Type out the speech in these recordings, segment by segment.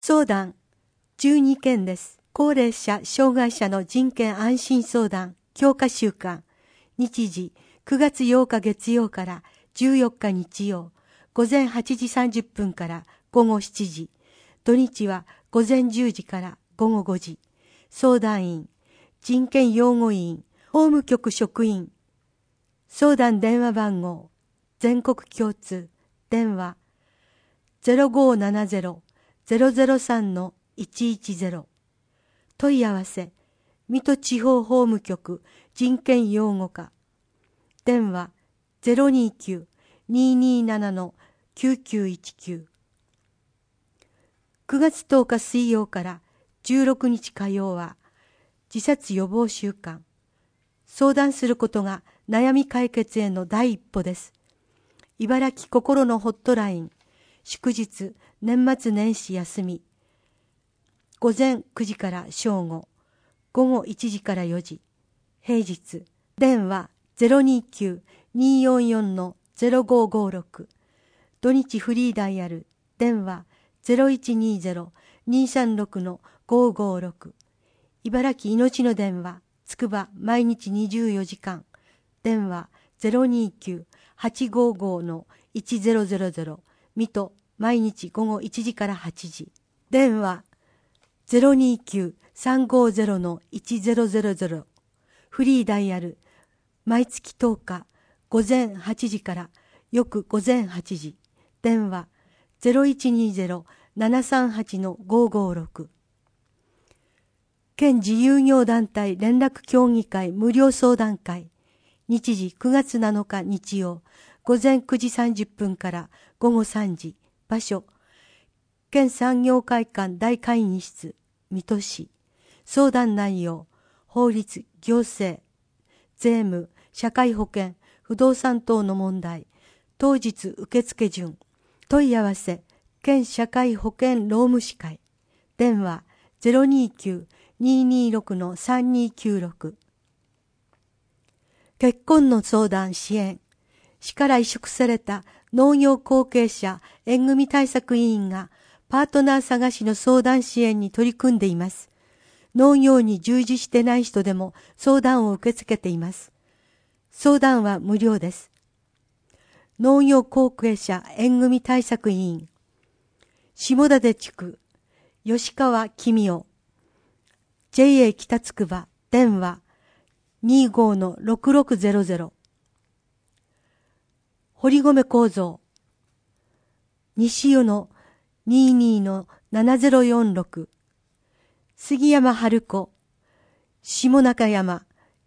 相談12件です。高齢者・障害者の人権安心相談強化週間。日時9月8日月曜から14日日曜、午前8時30分から午後7時。土日は午前10時から午後5時。相談員、人権擁護員、法務局職員。相談電話番号、全国共通、電話0570-003-110。問い合わせ、水戸地方法務局人権擁護課。電話029-227-9919。9月10日水曜から16日火曜は自殺予防週間。相談することが悩み解決への第一歩です。茨城心のホットライン、祝日、年末年始休み。午前9時から正午、午後1時から4時。平日、電話029-244-0556。土日フリーダイヤル、電話0120-236-556。茨城命の電話、つくば毎日24時間。電話029-855-1000。水戸毎日午後1時から8時。電話029-350-1000。フリーダイヤル、毎月10日、午前8時から翌午前8時。電話0120-738-556。県自由業団体連絡協議会無料相談会。日時9月7日日曜、午前9時30分から午後3時。場所、県産業会館大会議室、水戸市。相談内容、法律、行政、税務、社会保険、不動産等の問題。当日受付順。問い合わせ、県社会保険労務士会。電話029-226-3296。結婚の相談支援。市から委嘱された農業後継者縁組対策委員がパートナー探しの相談支援に取り組んでいます。農業に従事してない人でも相談を受け付けています。相談は無料です。農業後継者縁組対策委員。下館地区、吉川公夫。JA 北つくば、電話25-6600。堀米構造。西湯の22-7046。杉山春子。下中山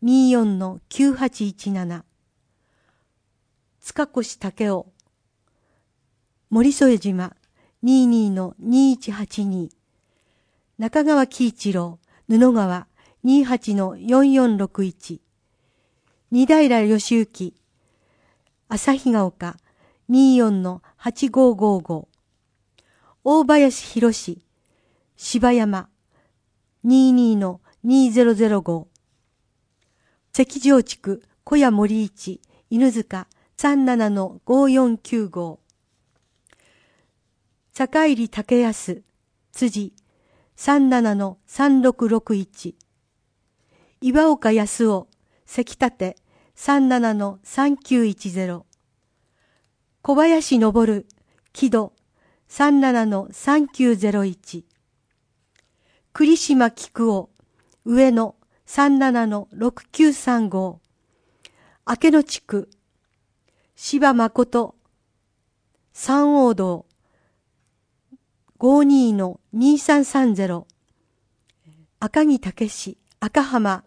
24-9817。塚越武雄。森添島22-2182。中川喜一郎。布川28-4461。二平義行。旭ヶ丘24-8555。大林博士。芝山22-2005。関上地区小谷森一。犬塚37-5495。坂入武康。辻37-3661。岩岡康夫。関立37-3910。小林昇。木戸37-3901。栗島菊夫。上野37-6935。明野地区柴誠。三王道52-2330。赤木武史。赤浜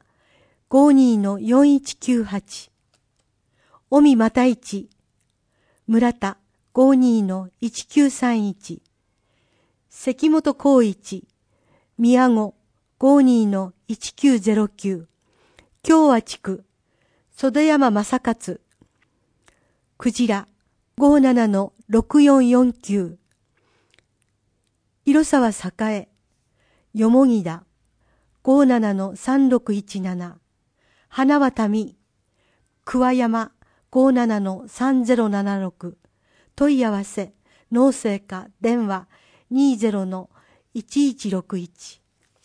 52-4198。尾身又一。村田52-1931。関本光一。宮古52-1909。共和地区袖山正勝。クジラ57-6449。広沢栄。よもぎだ57-3617。花渡美。桑山57-3076。問い合わせ、農政課電話 1161。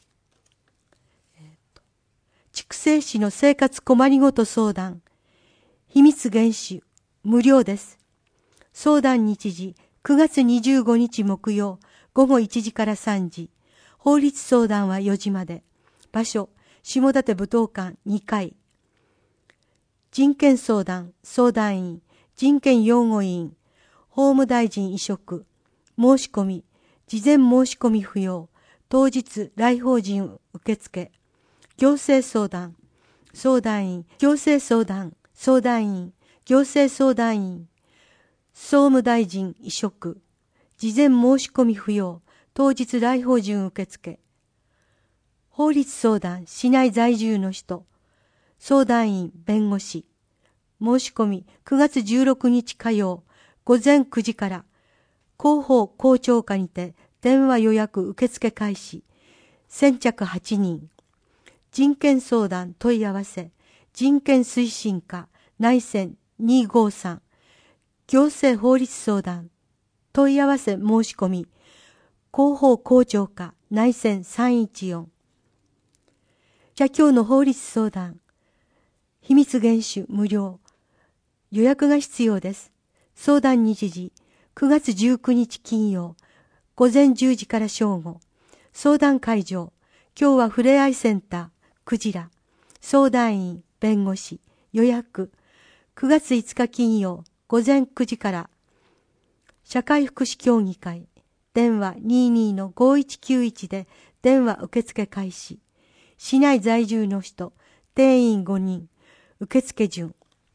筑西市の生活困りごと相談。秘密厳守、無料です。相談日時、9月25日木曜、午後1時から3時。法律相談は4時まで。場所、下館武道館2階。人権相談、相談員、人権擁護員、法務大臣委嘱、申し込み、事前申し込み不要、当日来訪時受付、行政相談、相談員、行政相談、相談員、行政相談員、総務大臣委嘱、事前申し込み不要、当日来訪時受付、法律相談、市内在住の人、相談員、弁護士、申し込み9月16日火曜、午前9時から、広報校長課にて電話予約受付開始、先着8人、人権相談問い合わせ、人権推進課内線253、行政法律相談問い合わせ申し込み、広報校長課内線314。社協の法律相談、秘密厳守無料、予約が必要です。相談日時、9月19日金曜、午前10時から正午。相談会場、今日はふれあいセンター、クジラ。相談員、弁護士、予約。9月5日金曜、午前9時から。社会福祉協議会、電話 22-5191 で電話受付開始。市内在住の人、定員5人、受付順。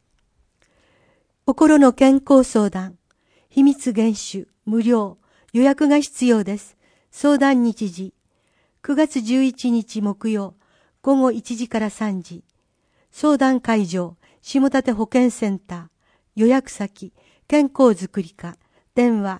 心の健康相談、秘密厳守、無料、予約が必要です。相談日時、9月11日木曜、午後1時から3時。相談会場、下館保健センター、予約先、健康づくり課、電話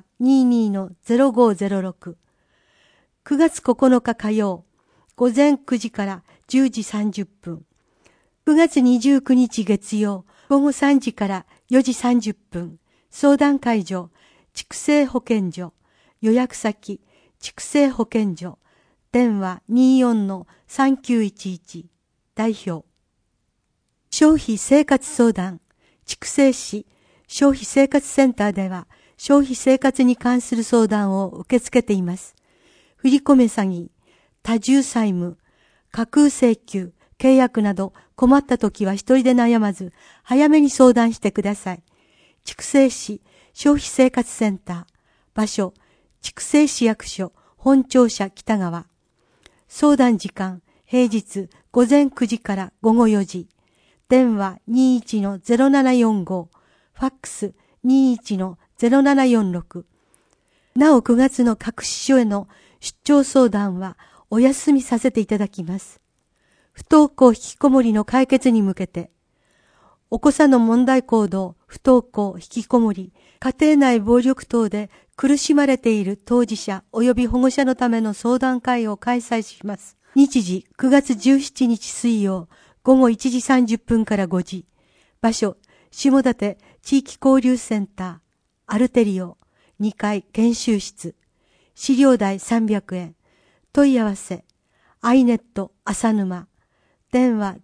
22-0506。9月9日火曜、午前9時から10時30分。9月29日月曜、午後3時から4時30分。相談会場、筑西保健所。予約先、筑西保健所。電話 24-3911。代表。消費生活相談、筑西市消費生活センターでは、消費生活に関する相談を受け付けています。振り込め詐欺、多重債務、架空請求、契約など困った時は一人で悩まず、早めに相談してください。筑西市消費生活センター、場所、筑西市役所、本庁舎北側。相談時間、平日午前9時から午後4時。電話 21-0745、ファックス 21-0746。なお9月の各支所への出張相談はお休みさせていただきます。不登校引きこもりの解決に向けて、お子さんの問題行動、不登校、引きこもり、家庭内暴力等で苦しまれている当事者及び保護者のための相談会を開催します。日時9月17日水曜、午後1時30分から5時。場所、下館地域交流センター、アルテリオ、2階研修室。資料代300円。問い合わせ、アイネット浅沼。電話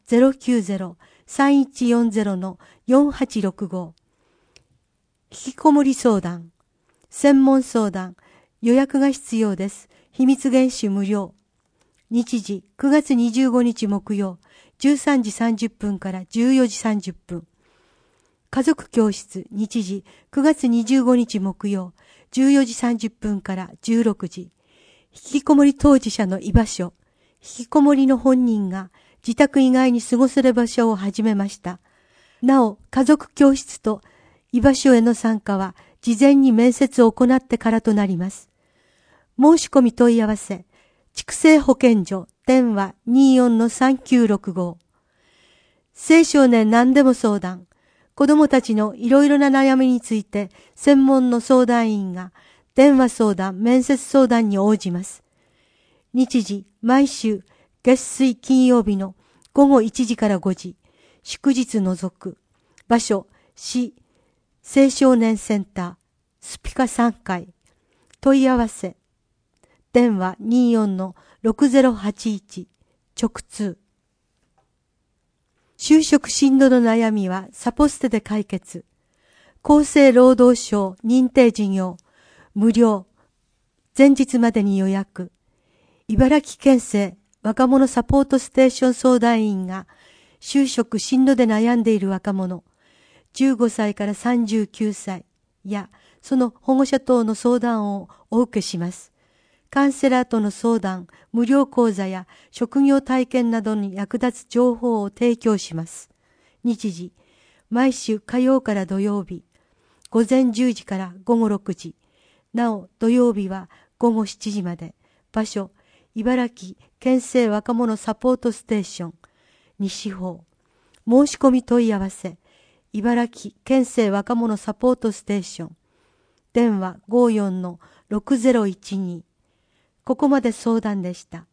090-3140-4865。引きこもり相談、専門相談、予約が必要です。秘密厳守無料。日時9月25日木曜、13時30分から14時30分。家族教室、日時9月25日木曜、14時30分から16時。引きこもり当事者の居場所、引きこもりの本人が自宅以外に過ごせる場所を始めました。なお、家族教室と居場所への参加は事前に面接を行ってからとなります。申し込み問い合わせ、筑西保健所、電話 24-3965。青少年何でも相談、子供たちのいろいろな悩みについて専門の相談員が電話相談、面接相談に応じます。日時、毎週月水金曜日の午後1時から5時、祝日除く。場所、市青少年センター、スピカ3階。問い合わせ、 電話 24-6081 直通。就職進路の悩みはサポステで解決。厚生労働省認定事業無料。前日までに予約。茨城県政若者サポートステーション相談員が就職進路で悩んでいる若者15歳から39歳やその保護者等の相談をお受けします。カウンセラーとの相談、無料講座や職業体験などに役立つ情報を提供します。日時、毎週火曜から土曜日、午前10時から午後6時。なお、土曜日は午後7時まで。場所、茨城県政若者サポートステーション、西方。申し込み問い合わせ、茨城県政若者サポートステーション。電話 54-6012。ここまで相談でした。